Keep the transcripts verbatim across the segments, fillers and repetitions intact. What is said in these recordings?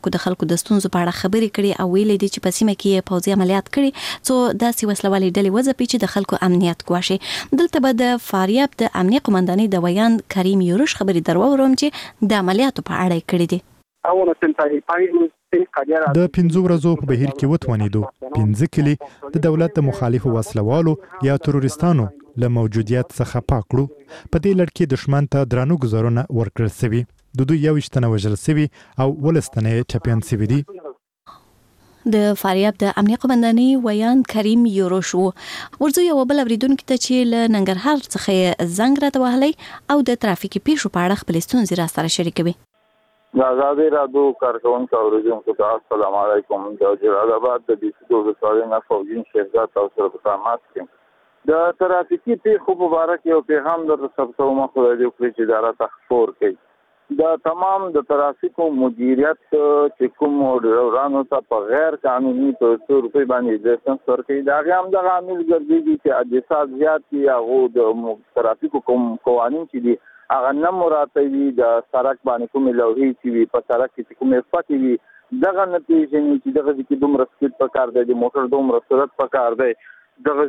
کو د خلکو د ستونزو په اړه خبرې کړي او ویلي دي چې په سیمه کې پوځي عملیات کړي څو داسې وسلوالې ډلې وځپي چې د خلکو امنیت ګواښي. دلته به د فاریاب د امنیه قومندانۍ د ویان کریم یوروش خبرې درورم چې د عملیاتو په اړه کړي دي. د پنځو ورځو په بهیر کې وتوانیدو پنځه کلي د دولت د مخالفو وسلوالو یا تروریستانو له موجودیت څخه پاک کړو. په دې لړ کې دښمن ته درانه ګزارونه ورکړل شوي. د دوی یوویشت تنه وژل شوي او ولس تنه یې ټپیان شوي دي. د فاریاب د امنیه قومندانۍ ویان کریم یوروش ورځو یو بل اوریدونکو ته چې له ننګرهار څخه زنګ راته وهلی او د ترافیکي پیښو په اړه خپل ستونزې را سره شریکوي. د آزادۍ راډیو کارکونکو اوریدونکو ته السلام علیکم. د جلال آباد د بیسو ولسوالۍ نه فوجین شهزاد تاسو سره په تماس یم. د ترافیکي پیښو په اړه کې یو پیغام در ثبتوم خو د دې چې اداره تخفور کوي. د تمام د ترافیکو مدیریت چې کوم ډرایورانو ته په غیر قانوني توګه روپۍ باندې لایسنس ورکړي دا هم د عامل ګرځي چې حادثات زیات دي او د ترافیکو کوم قوانین چې دي هغه نه مراتبي د سړک باندې کوم لوحې چې وي په سړک کې کوم پاتې وي دغه نتیجې چې دغه کې دومره سپیډ په کار دی د موټر دومره سرعت په کار دی دغه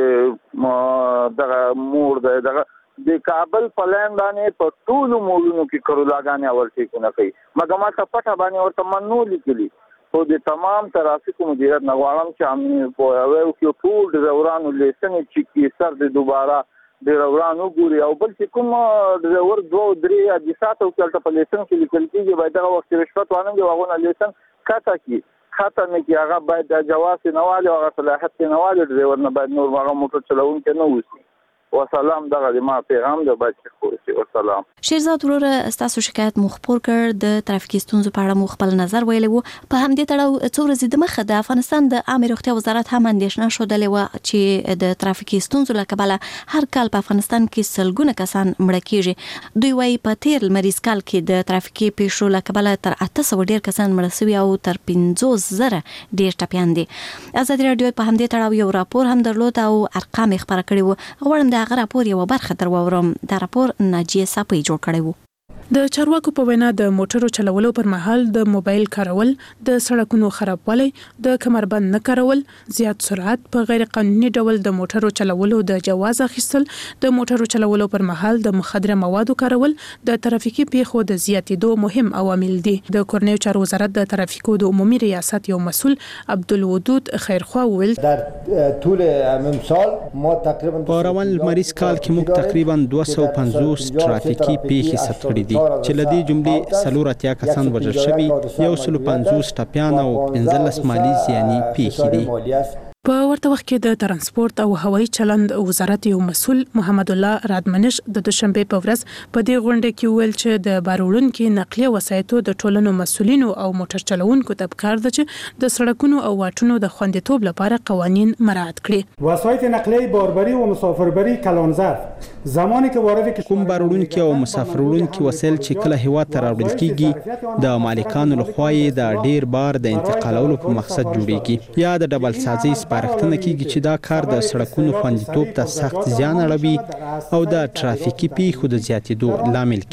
کې دغه موړ دی دغه د کابل پلان باندې په ټول موړونو کې کرولاګانې اول ټیکونه کوي مګر ما ته پټه باندې ورته منو لیکلي خو د تمام ترافیکو مدیریت نه غواړم چې امنیت په یو کې ټول ډرایورانو لیسن چې کې سر د دوباره ډرایورانو ګوري او بل چې کوم ډرایور دوه درې حادثات او کله په لیسن کې لیکل کېږي باید هغه وخت رشوت وانه هغه لیسن کاته کی خاطر نه کې هغه باید د جواز نه والي او صلاحیت نه والي ډرایور نه باید نور هغه موټر چلوونکی نه وي. وسلام دغه ما پیغام د بچ خورسي وسلام. شیرزاد وروره تاسو شکایت مو خپور کړ د ترافیکي ستونزو په اړه مو خپل نظر ویلی وو. په همدې تړاو څو ورځې د مخه د افغانستان د عامه روغتیا وزارت هم اندېښنه ښودلې وه چې د ترافیکي ستونزو له کبله هر کال په افغانستان کې سلګونه کسان مړه کیږي. دوی وايي په تیر لمریز کال کې د ترافیکي پیښو له کبله تر اته سوه ډیر کسان مړه شوي او تر پنځوس زره ډیر ټپیان دي. ازادي راډیو په همدې تړاو یو راپور هم درلود او ارقام یې خپاره کړي وو. غواړم هغه راپور یو برخه در وورم. دا راپور ناجیه صاحب جوړ کړی وو. د چارواکو په وینا د موټرو چلولو پر مهال د موبایل کارول، د سړکونو خرابوالی، د کمربند نه کارول، زیات سرعت، په غیر قانوني ډول د موټرو چلولو د جواز اخیستل، د موټرو چلولو پر مهال د مخدره موادو کارول د ترافیکي پیښو د زیاتېدو مهم عوامل دي. د کورنیو چارو وزارت د ترافیکو د عمومي ریاست یو مسؤل عبدالودود خیرخوا وویل در طول امسال ما تقریبا په روان لمریز کال کې موږ تقریبا دوه سوه پنځوس ترافیکي پیښې ثبت کړي دي چې له دې جملې څلور اتیا کسان وژل شوي، یو سل پنځوس ټپیان او پنځلس مالي زیاني پیښې دي. په ورته وخت کې د ترانسپورت او هوایي چلند وزارت یو مسؤل محمد الله رادمنش د دوشنبه په ورځ په دې غونډه کې ویل چې د باروړونکو نقلیه وسایطو د ټولنو مسؤلینو او موټر چلوونکو ته پکار ده چې د سړکونو او واټونو د خوندیتوب لپاره قوانین مراعات کړي. وسایط نقلیه باربری و مسافربری کلان ظرف زمانی که وارد کوم باروړونکو او مسافرونکو وسایل چې کله هیواد ته راوړل کیږي د مالکانو لخوا د ډیر بار د انتقالولو په مقصد جوړیږي یا د ډبل سازي سپارښتنه کیږي چې دا کار د سړکونو خوندیتوب ته سخت زیان اړوي او د ترافیکي پیښو د زیاتېدو لامل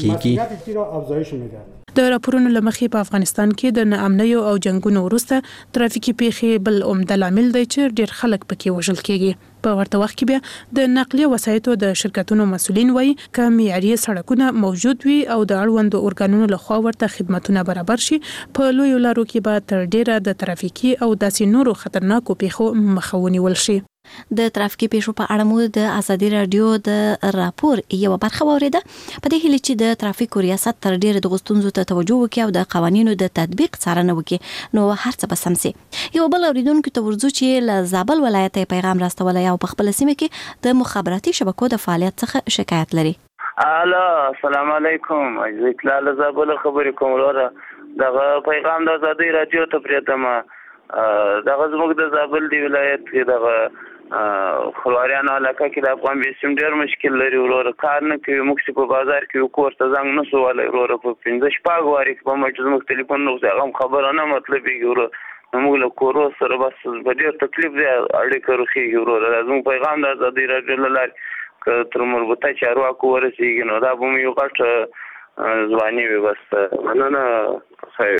کیږي. د راپورونو لمخې په افغانستان کې د ناامنیو او جنگونو وروسته ترافیکي پیښې بل عمده لامل دی چې ډیر خلک پکې وژل کیږي. په ورته وخت کې بیا د نقلیه وسایطو د شرکتونو مسؤلین وایي که معیاري سړکونه موجود وي او د اړوندو ارګانونو لخوا ورته خدمتونه برابر شي په لویو لارو کې به تر ډیره د ترافیکي او داسې نورو خطرناکو پیښو مخه ونیول شي. د ترافیکي پیښو په اړه مو د ازادي راډیو د راپور یو برخه واوریده. په دې هیله چې د ترافیکو ریاست تر ډیره د غوښتنو ته توجه وکړي او د قوانینو د تطبیق څارنه وکړي نو هر څه به سم شي. یو بل اوریدونکو ته ورځو چې له زابل ولایت پیغام راستولی او په خپل سیمه کې د مخابراتي شبکو د فعالیت څخه شکایت لري. الو السلام علیکم. اجازه زابل خبرې کوم وروره دغه پیغام د ازادي راډیو ته پریتما دغه زموږ د زابل دی ولایت کې دغه خلواریانو علاقه کې د افغان بیسیم ډېر مشکل لري وروره کار نه کوي. موږ په بازار کې کور ته زنګ نه سو ولی وروره په پنځه شپږ وارې کې په مټ زموږ تلیفون نه هغه هم خبره نه مطلبېږي وروره نو موږ له کورو سره بس په ډېر تکلیف دی اړیکه روښېږي وروره. زموږ پیغام د ازادي راډیو له لارې که تر مربوطه چارواکو ورسېږي نو دا به مو یو غټ ځواني وي. بس مننه.